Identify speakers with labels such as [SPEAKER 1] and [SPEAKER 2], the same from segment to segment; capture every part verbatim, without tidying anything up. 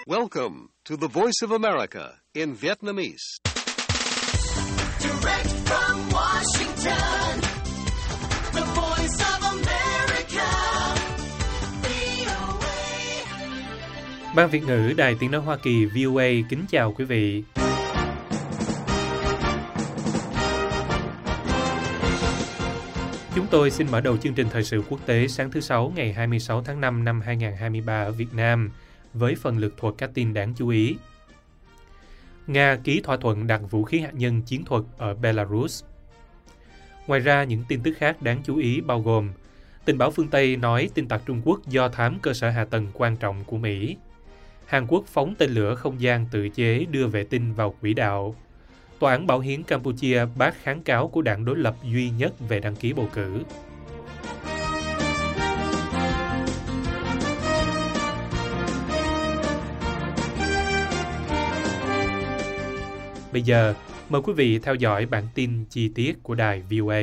[SPEAKER 1] Welcome to the Voice of America in Vietnamese.
[SPEAKER 2] Direct from Washington, the Voice of America, vê o a.
[SPEAKER 3] Ban Việt ngữ Đài Tiếng nói Hoa Kỳ vê o a kính chào quý vị. Chúng tôi xin mở đầu chương trình thời sự quốc tế sáng thứ Sáu ngày hai mươi sáu tháng năm năm hai nghìn không trăm hai mươi ba ở Việt Nam với phần lược thuật các tin đáng chú ý. Nga ký thỏa thuận đặt vũ khí hạt nhân chiến thuật ở Belarus. Ngoài ra, những tin tức khác đáng chú ý bao gồm tình báo phương Tây nói tin tặc Trung Quốc do thám cơ sở hạ tầng quan trọng của Mỹ. Hàn Quốc phóng tên lửa không gian tự chế đưa vệ tinh vào quỹ đạo. Tòa án Bảo hiến Campuchia bác kháng cáo của đảng đối lập duy nhất về đăng ký bầu cử. Bây giờ, mời quý vị theo dõi bản tin chi tiết của đài vê o a.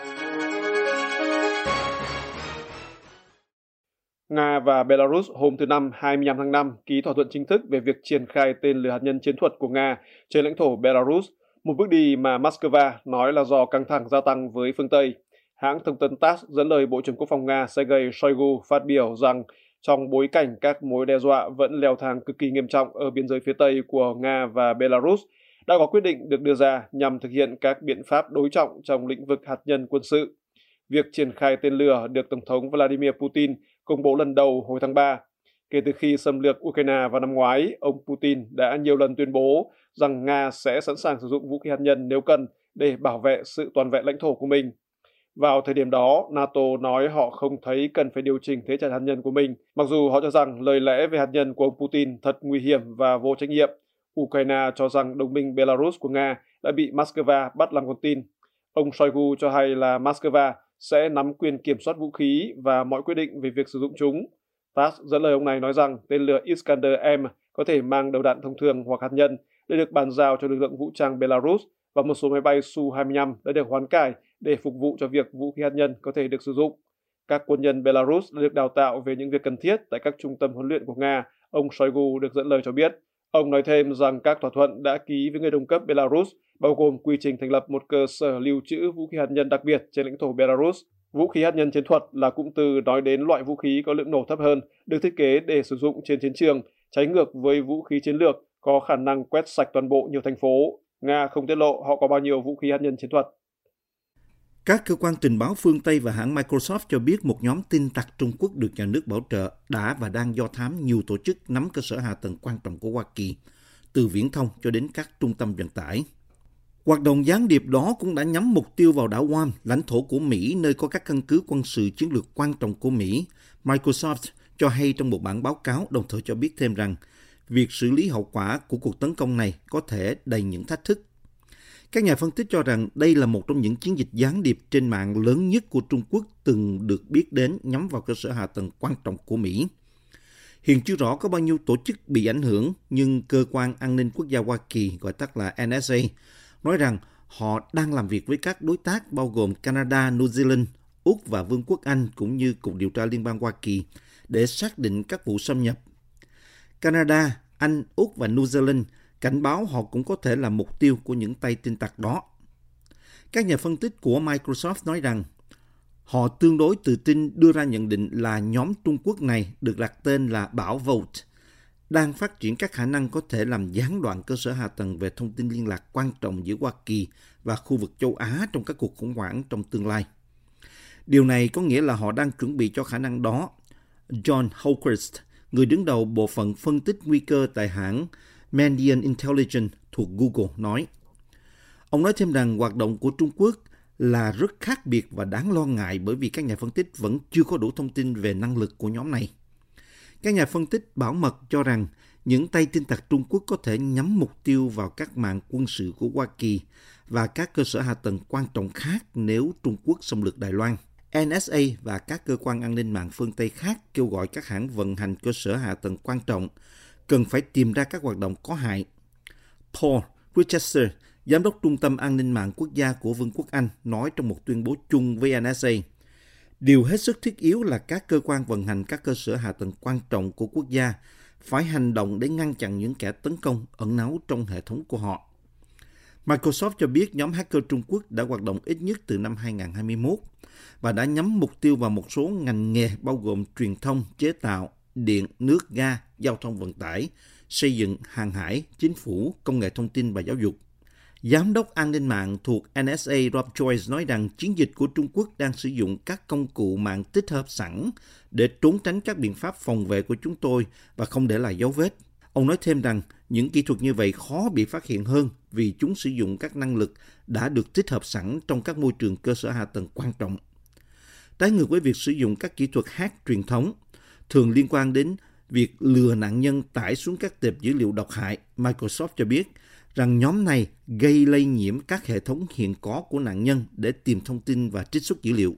[SPEAKER 4] Nga và Belarus hôm thứ Năm hai mươi lăm tháng năm ký thỏa thuận chính thức về việc triển khai tên lửa hạt nhân chiến thuật của Nga trên lãnh thổ Belarus, một bước đi mà Moscow nói là do căng thẳng gia tăng với phương Tây. Hãng thông tấn tát dẫn lời Bộ trưởng Quốc phòng Nga Sergei Shoigu phát biểu rằng trong bối cảnh các mối đe dọa vẫn leo thang cực kỳ nghiêm trọng ở biên giới phía Tây của Nga và Belarus, đã có quyết định được đưa ra nhằm thực hiện các biện pháp đối trọng trong lĩnh vực hạt nhân quân sự. Việc triển khai tên lửa được Tổng thống Vladimir Putin công bố lần đầu hồi tháng ba. Kể từ khi xâm lược Ukraine vào năm ngoái, ông Putin đã nhiều lần tuyên bố rằng Nga sẽ sẵn sàng sử dụng vũ khí hạt nhân nếu cần để bảo vệ sự toàn vẹn lãnh thổ của mình. Vào thời điểm đó, NATO nói họ không thấy cần phải điều chỉnh thế trận hạt nhân của mình, mặc dù họ cho rằng lời lẽ về hạt nhân của ông Putin thật nguy hiểm và vô trách nhiệm. Ukraine cho rằng đồng minh Belarus của Nga đã bị Moscow bắt làm con tin. Ông Shoigu cho hay là Moscow sẽ nắm quyền kiểm soát vũ khí và mọi quyết định về việc sử dụng chúng. tát dẫn lời ông này nói rằng tên lửa Iskander-M có thể mang đầu đạn thông thường hoặc hạt nhân để được bàn giao cho lực lượng vũ trang Belarus, và một số máy bay Su hai mươi lăm đã được hoán cải để phục vụ cho việc vũ khí hạt nhân có thể được sử dụng. Các quân nhân Belarus đã được đào tạo về những việc cần thiết tại các trung tâm huấn luyện của Nga, ông Shoigu được dẫn lời cho biết. Ông nói thêm rằng các thỏa thuận đã ký với người đồng cấp Belarus bao gồm quy trình thành lập một cơ sở lưu trữ vũ khí hạt nhân đặc biệt trên lãnh thổ Belarus. Vũ khí hạt nhân chiến thuật là cụm từ nói đến loại vũ khí có lượng nổ thấp hơn, được thiết kế để sử dụng trên chiến trường, trái ngược với vũ khí chiến lược có khả năng quét sạch toàn bộ nhiều thành phố. Nga không tiết lộ họ có bao nhiêu vũ khí hạt nhân chiến thuật.
[SPEAKER 5] Các cơ quan tình báo phương Tây và hãng Microsoft cho biết một nhóm tin tặc Trung Quốc được nhà nước bảo trợ đã và đang do thám nhiều tổ chức nắm cơ sở hạ tầng quan trọng của Hoa Kỳ, từ viễn thông cho đến các trung tâm vận tải. Hoạt động gián điệp đó cũng đã nhắm mục tiêu vào đảo Guam, lãnh thổ của Mỹ, nơi có các căn cứ quân sự chiến lược quan trọng của Mỹ. Microsoft cho hay trong một bản báo cáo, đồng thời cho biết thêm rằng việc xử lý hậu quả của cuộc tấn công này có thể đầy những thách thức. Các nhà phân tích cho rằng đây là một trong những chiến dịch gián điệp trên mạng lớn nhất của Trung Quốc từng được biết đến nhắm vào cơ sở hạ tầng quan trọng của Mỹ. Hiện chưa rõ có bao nhiêu tổ chức bị ảnh hưởng, nhưng Cơ quan An ninh Quốc gia Hoa Kỳ, gọi tắt là en ét a, nói rằng họ đang làm việc với các đối tác bao gồm Canada, New Zealand, Úc và Vương quốc Anh cũng như Cục Điều tra Liên bang Hoa Kỳ để xác định các vụ xâm nhập. Canada, Anh, Úc và New Zealand cảnh báo họ cũng có thể là mục tiêu của những tay tin tặc đó. Các nhà phân tích của Microsoft nói rằng họ tương đối tự tin đưa ra nhận định là nhóm Trung Quốc này được đặt tên là Bảo Vote, đang phát triển các khả năng có thể làm gián đoạn cơ sở hạ tầng về thông tin liên lạc quan trọng giữa Hoa Kỳ và khu vực châu Á trong các cuộc khủng hoảng trong tương lai. Điều này có nghĩa là họ đang chuẩn bị cho khả năng đó. John Hawkins, người đứng đầu bộ phận phân tích nguy cơ tại hãng Mandiant Intelligence thuộc Google, nói. Ông nói thêm rằng hoạt động của Trung Quốc là rất khác biệt và đáng lo ngại bởi vì các nhà phân tích vẫn chưa có đủ thông tin về năng lực của nhóm này. Các nhà phân tích bảo mật cho rằng những tay tin tặc Trung Quốc có thể nhắm mục tiêu vào các mạng quân sự của Hoa Kỳ và các cơ sở hạ tầng quan trọng khác nếu Trung Quốc xâm lược Đài Loan. en ét a và các cơ quan an ninh mạng phương Tây khác kêu gọi các hãng vận hành cơ sở hạ tầng quan trọng cần phải tìm ra các hoạt động có hại. Paul Richardson, Giám đốc Trung tâm An ninh mạng quốc gia của Vương quốc Anh, nói trong một tuyên bố chung với en ét a, điều hết sức thiết yếu là các cơ quan vận hành các cơ sở hạ tầng quan trọng của quốc gia phải hành động để ngăn chặn những kẻ tấn công ẩn náu trong hệ thống của họ. Microsoft cho biết nhóm hacker Trung Quốc đã hoạt động ít nhất từ năm hai không hai mốt và đã nhắm mục tiêu vào một số ngành nghề bao gồm truyền thông, chế tạo, điện, nước, ga, giao thông vận tải, xây dựng, hàng hải, chính phủ, công nghệ thông tin và giáo dục. Giám đốc an ninh mạng thuộc en ét a Rob Joyce nói rằng chiến dịch của Trung Quốc đang sử dụng các công cụ mạng tích hợp sẵn để trốn tránh các biện pháp phòng vệ của chúng tôi và không để lại dấu vết. Ông nói thêm rằng những kỹ thuật như vậy khó bị phát hiện hơn vì chúng sử dụng các năng lực đã được tích hợp sẵn trong các môi trường cơ sở hạ tầng quan trọng. Trái ngược với việc sử dụng các kỹ thuật hack truyền thống, thường liên quan đến việc lừa nạn nhân tải xuống các tệp dữ liệu độc hại, Microsoft cho biết rằng nhóm này gây lây nhiễm các hệ thống hiện có của nạn nhân để tìm thông tin và trích xuất dữ liệu.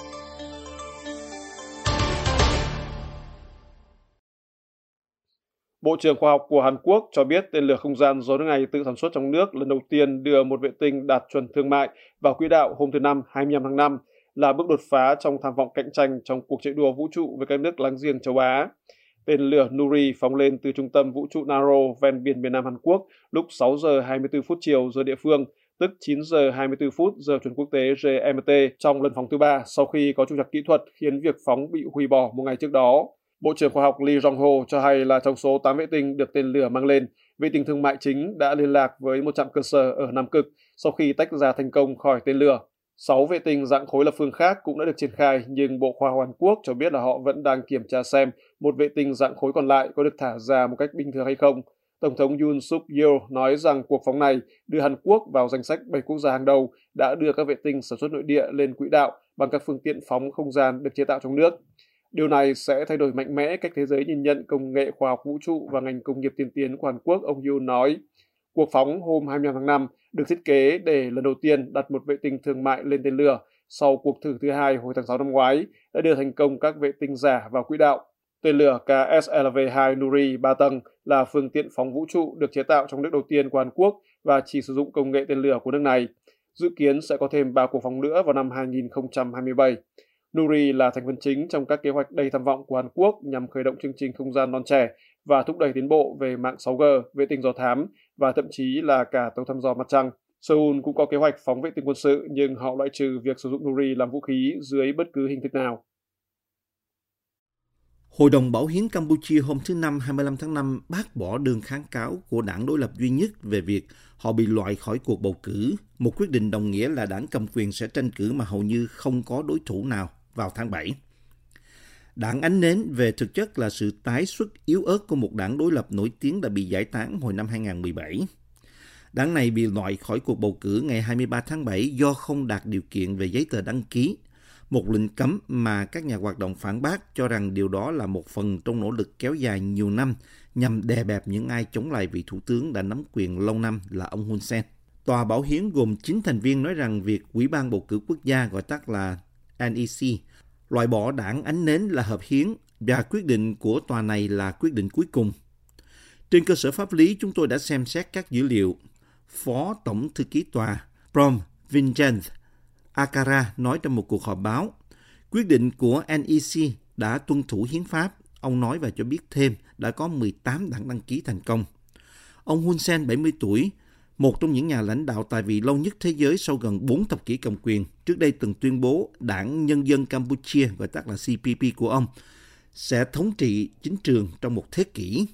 [SPEAKER 4] Bộ trưởng Khoa học của Hàn Quốc cho biết tên lửa không gian do nước này tự sản xuất trong nước lần đầu tiên đưa một vệ tinh đạt chuẩn thương mại vào quỹ đạo hôm thứ Năm hai mươi lăm tháng năm là bước đột phá trong tham vọng cạnh tranh trong cuộc chạy đua vũ trụ với các nước láng giềng châu Á. Tên lửa Nuri phóng lên từ trung tâm vũ trụ Naro ven biển miền Nam Hàn Quốc lúc sáu giờ hai mươi tư phút chiều giờ địa phương, tức chín giờ hai mươi tư phút giờ chuẩn quốc tế giê em tê trong lần phóng thứ ba sau khi có trục trặc kỹ thuật khiến việc phóng bị hủy bỏ một ngày trước đó. Bộ trưởng Khoa học Lee Jong-ho cho hay là trong số tám vệ tinh được tên lửa mang lên, vệ tinh thương mại chính đã liên lạc với một trạm cơ sở ở Nam Cực sau khi tách ra thành công khỏi tên lửa. Sáu vệ tinh dạng khối lập phương khác cũng đã được triển khai, nhưng Bộ Khoa học Hàn Quốc cho biết là họ vẫn đang kiểm tra xem một vệ tinh dạng khối còn lại có được thả ra một cách bình thường hay không. Tổng thống Yoon Suk Yeol nói rằng cuộc phóng này đưa Hàn Quốc vào danh sách bảy quốc gia hàng đầu đã đưa các vệ tinh sản xuất nội địa lên quỹ đạo bằng các phương tiện phóng không gian được chế tạo trong nước. Điều này sẽ thay đổi mạnh mẽ cách thế giới nhìn nhận công nghệ khoa học vũ trụ và ngành công nghiệp tiên tiến của Hàn Quốc, ông Yoon nói. Cuộc phóng hôm hai mươi lăm tháng năm được thiết kế để lần đầu tiên đặt một vệ tinh thương mại lên tên lửa sau cuộc thử thứ hai hồi tháng sáu năm ngoái đã đưa thành công các vệ tinh giả vào quỹ đạo. Tên lửa K S L V hai Nuri ba tầng là phương tiện phóng vũ trụ được chế tạo trong nước đầu tiên của Hàn Quốc và chỉ sử dụng công nghệ tên lửa của nước này. Dự kiến sẽ có thêm ba cuộc phóng nữa vào năm hai nghìn không trăm hai mươi bảy. Nuri là thành phần chính trong các kế hoạch đầy tham vọng của Hàn Quốc nhằm khởi động chương trình không gian non trẻ và thúc đẩy tiến bộ về mạng sáu G, vệ tinh do thám và thậm chí là cả tàu thăm dò mặt trăng. Seoul cũng có kế hoạch phóng vệ tinh quân sự nhưng họ loại trừ việc sử dụng Nuri làm vũ khí dưới bất cứ hình thức nào.
[SPEAKER 5] Hội đồng Bảo hiến Campuchia hôm thứ Năm hai mươi lăm tháng năm bác bỏ đơn kháng cáo của đảng đối lập duy nhất về việc họ bị loại khỏi cuộc bầu cử, một quyết định đồng nghĩa là đảng cầm quyền sẽ tranh cử mà hầu như không có đối thủ nào vào tháng bảy. Đảng Ánh Nến về thực chất là sự tái xuất yếu ớt của một đảng đối lập nổi tiếng đã bị giải tán hồi năm hai nghìn không trăm mười bảy. Đảng này bị loại khỏi cuộc bầu cử ngày hai mươi ba tháng bảy do không đạt điều kiện về giấy tờ đăng ký, một lệnh cấm mà các nhà hoạt động phản bác cho rằng điều đó là một phần trong nỗ lực kéo dài nhiều năm nhằm đè bẹp những ai chống lại vị thủ tướng đã nắm quyền lâu năm là ông Hun Sen. Tòa Bảo hiến gồm chín thành viên nói rằng việc Ủy ban Bầu cử Quốc gia, gọi tắt là en e xê, loại bỏ đảng Ánh Nến là hợp hiến và quyết định của tòa này là quyết định cuối cùng. Trên cơ sở pháp lý, chúng tôi đã xem xét các dữ liệu. Phó Tổng Thư ký Tòa Prom Vincent Akara nói trong một cuộc họp báo, quyết định của en e xê đã tuân thủ hiến pháp. Ông nói và cho biết thêm đã có mười tám đảng đăng ký thành công. Ông Hun Sen, bảy mươi tuổi, một trong những nhà lãnh đạo tại vị lâu nhất thế giới sau gần bốn thập kỷ cầm quyền, trước đây từng tuyên bố Đảng Nhân dân Campuchia, gọi tắt là xê pê pê của ông, sẽ thống trị chính trường trong một thế kỷ.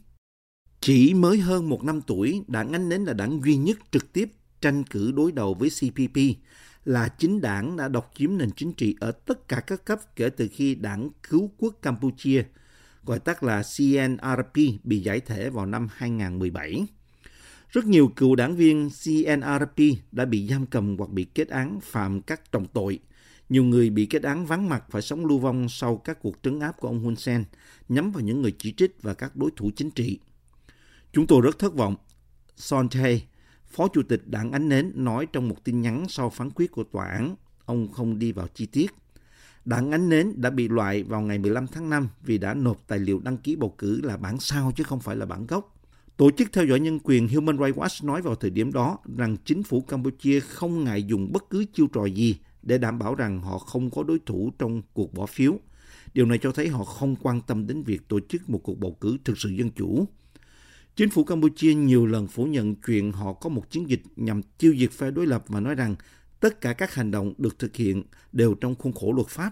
[SPEAKER 5] Chỉ mới hơn một năm tuổi, Đảng Ánh Nến là đảng duy nhất trực tiếp tranh cử đối đầu với xê pê pê, là chính đảng đã độc chiếm nền chính trị ở tất cả các cấp kể từ khi Đảng Cứu quốc Campuchia, gọi tắt là xê en rờ pê, bị giải thể vào năm hai nghìn không trăm mười bảy. Rất nhiều cựu đảng viên xê en rờ pê đã bị giam cầm hoặc bị kết án phạm các trọng tội. Nhiều người bị kết án vắng mặt phải sống lưu vong sau các cuộc trấn áp của ông Hun Sen nhắm vào những người chỉ trích và các đối thủ chính trị. Chúng tôi rất thất vọng, Son Tae, Phó Chủ tịch Đảng Ánh Nến, nói trong một tin nhắn sau phán quyết của tòa án. Ông không đi vào chi tiết. Đảng Ánh Nến đã bị loại vào ngày mười lăm tháng năm vì đã nộp tài liệu đăng ký bầu cử là bản sao chứ không phải là bản gốc. Tổ chức theo dõi nhân quyền Human Rights Watch nói vào thời điểm đó rằng chính phủ Campuchia không ngại dùng bất cứ chiêu trò gì để đảm bảo rằng họ không có đối thủ trong cuộc bỏ phiếu, Điều này cho thấy họ không quan tâm đến việc tổ chức một cuộc bầu cử thực sự dân chủ. Chính phủ Campuchia nhiều lần phủ nhận chuyện họ có một chiến dịch nhằm tiêu diệt phe đối lập và nói rằng tất cả các hành động được thực hiện đều trong khuôn khổ luật pháp.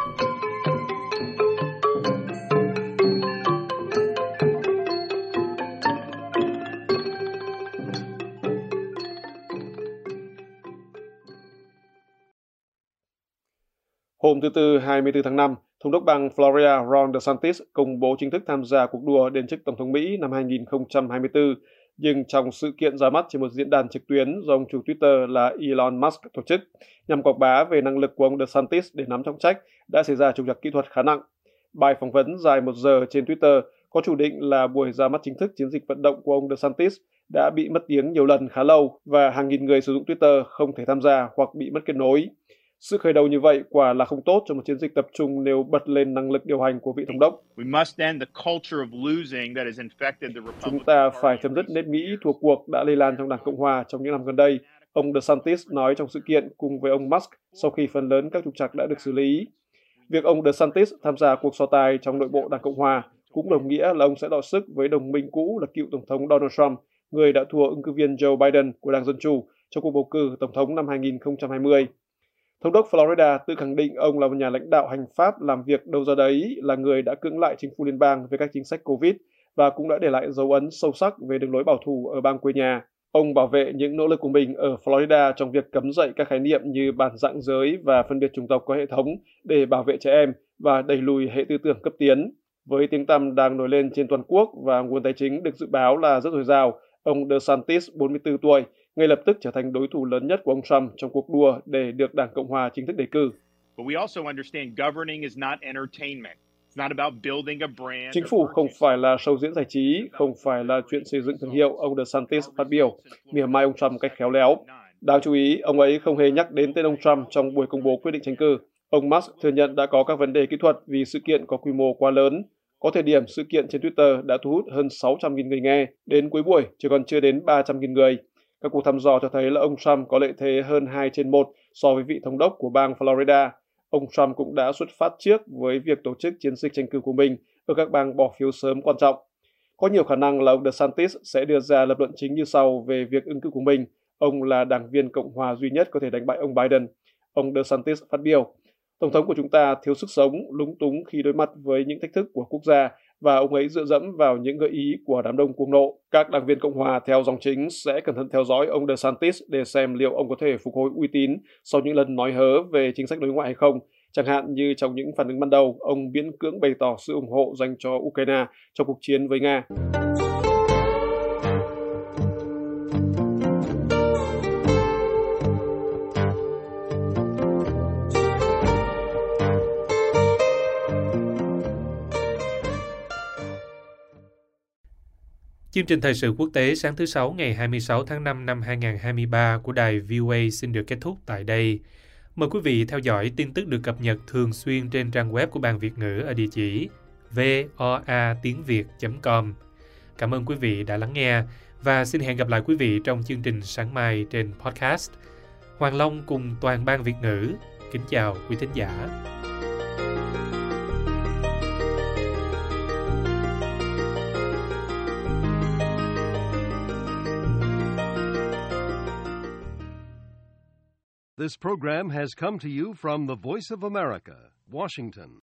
[SPEAKER 4] Hôm thứ Tư hai mươi tư tháng năm, Thống đốc bang Florida Ron DeSantis công bố chính thức tham gia cuộc đua đến chức Tổng thống Mỹ năm hai nghìn không trăm hai mươi tư, nhưng trong sự kiện ra mắt trên một diễn đàn trực tuyến do ông chủ Twitter là Elon Musk tổ chức, nhằm quảng bá về năng lực của ông DeSantis để nắm trọng trách, đã xảy ra trục trặc kỹ thuật khá nặng. Bài phỏng vấn dài một giờ trên Twitter có chủ định là buổi ra mắt chính thức chiến dịch vận động của ông DeSantis đã bị mất tiếng nhiều lần khá lâu và hàng nghìn người sử dụng Twitter không thể tham gia hoặc bị mất kết nối. Sự khởi đầu như vậy quả là không tốt cho một chiến dịch tập trung nêu bật lên năng lực điều hành của vị thống đốc. Chúng ta phải chấm dứt nếp nghĩ thua cuộc đã lây lan trong Đảng Cộng Hòa trong những năm gần đây, ông DeSantis nói trong sự kiện cùng với ông Musk sau khi phần lớn các trục trặc đã được xử lý. Việc ông DeSantis tham gia cuộc so tài trong nội bộ Đảng Cộng Hòa cũng đồng nghĩa là ông sẽ đọ sức với đồng minh cũ là cựu Tổng thống Donald Trump, người đã thua ứng cử viên Joe Biden của Đảng Dân Chủ trong cuộc bầu cử Tổng thống năm hai nghìn không trăm hai mươi. Thống đốc Florida tự khẳng định ông là một nhà lãnh đạo hành pháp làm việc đâu ra đấy, là người đã cưỡng lại chính phủ liên bang về các chính sách Covid và cũng đã để lại dấu ấn sâu sắc về đường lối bảo thủ ở bang quê nhà. Ông bảo vệ những nỗ lực của mình ở Florida trong việc cấm dạy các khái niệm như bản dạng giới và phân biệt chủng tộc có hệ thống để bảo vệ trẻ em và đẩy lùi hệ tư tưởng cấp tiến. Với tiếng tăm đang nổi lên trên toàn quốc và nguồn tài chính được dự báo là rất dồi dào, ông DeSantis, bốn mươi tư tuổi, ngay lập tức trở thành đối thủ lớn nhất của ông Trump trong cuộc đua để được Đảng Cộng Hòa chính thức đề cử. Chính phủ không phải là show diễn giải trí, không phải là chuyện xây dựng thương hiệu, ông DeSantis phát biểu, mỉa mai ông Trump cách khéo léo. Đáng chú ý, ông ấy không hề nhắc đến tên ông Trump trong buổi công bố quyết định tranh cử. Ông Musk thừa nhận đã có các vấn đề kỹ thuật vì sự kiện có quy mô quá lớn. Có thời điểm sự kiện trên Twitter đã thu hút hơn sáu trăm nghìn người nghe, đến cuối buổi chỉ còn chưa đến ba trăm nghìn người. Các cuộc thăm dò cho thấy là ông Trump có lợi thế hơn hai trên một so với vị thống đốc của bang Florida. Ông Trump cũng đã xuất phát trước với việc tổ chức chiến dịch tranh cử của mình ở các bang bỏ phiếu sớm quan trọng. Có nhiều khả năng là ông DeSantis sẽ đưa ra lập luận chính như sau về việc ứng cử của mình. Ông là đảng viên Cộng hòa duy nhất có thể đánh bại ông Biden. Ông DeSantis phát biểu, Tổng thống của chúng ta thiếu sức sống, lúng túng khi đối mặt với những thách thức của quốc gia và ông ấy dựa dẫm vào những gợi ý của đám đông cuồng nộ. Các đảng viên Cộng hòa theo dòng chính sẽ cẩn thận theo dõi ông DeSantis để xem liệu ông có thể phục hồi uy tín sau những lần nói hớ về chính sách đối ngoại hay không. Chẳng hạn như trong những phản ứng ban đầu, ông miễn cưỡng bày tỏ sự ủng hộ dành cho Ukraine trong cuộc chiến với Nga.
[SPEAKER 3] Chương trình thời sự quốc tế sáng thứ Sáu ngày hai mươi sáu tháng năm năm hai nghìn không trăm hai mươi ba của đài vê o a xin được kết thúc tại đây. Mời quý vị theo dõi tin tức được cập nhật thường xuyên trên trang web của Ban Việt ngữ ở địa chỉ voa tiếng việt chấm com. Cảm ơn quý vị đã lắng nghe và xin hẹn gặp lại quý vị trong chương trình sáng mai trên podcast. Hoàng Long cùng toàn Ban Việt ngữ kính chào quý thính giả.
[SPEAKER 1] This program has come to you from the Voice of America, Washington.